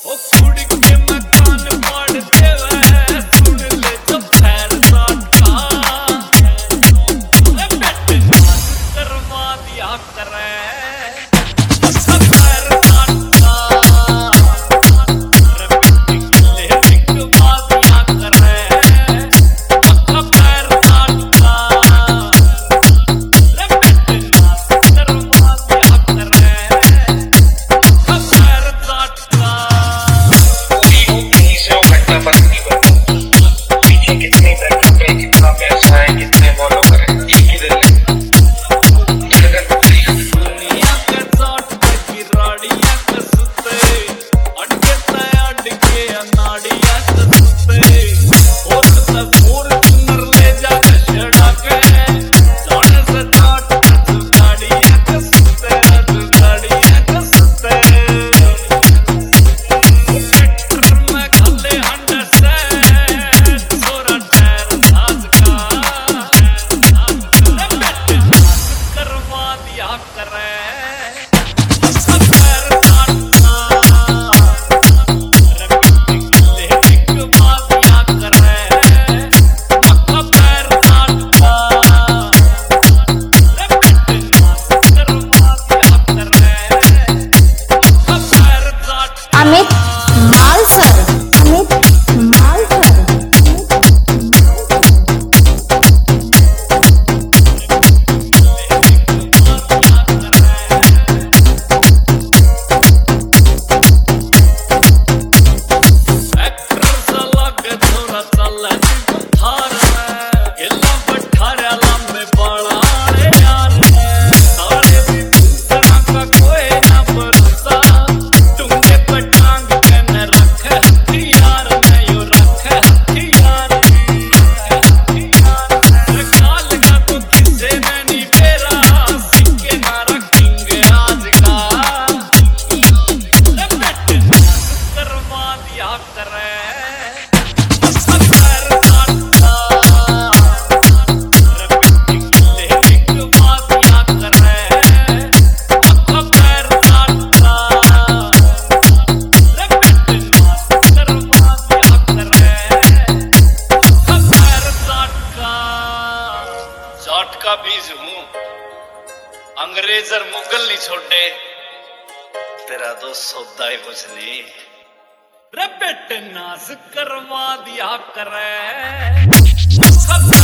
ओ कुड़ के मकान पड़ते हुए सुन ले तो खैर का बेटे करवा दिया करे अमित मालसर, अमित मालसर। जाट का बीज हूं, अंग्रेज और मुगल नहीं छोड़े, तेरा तो सौदा ही कुछ नहीं। रे बेटे नाज करवा दिया करे।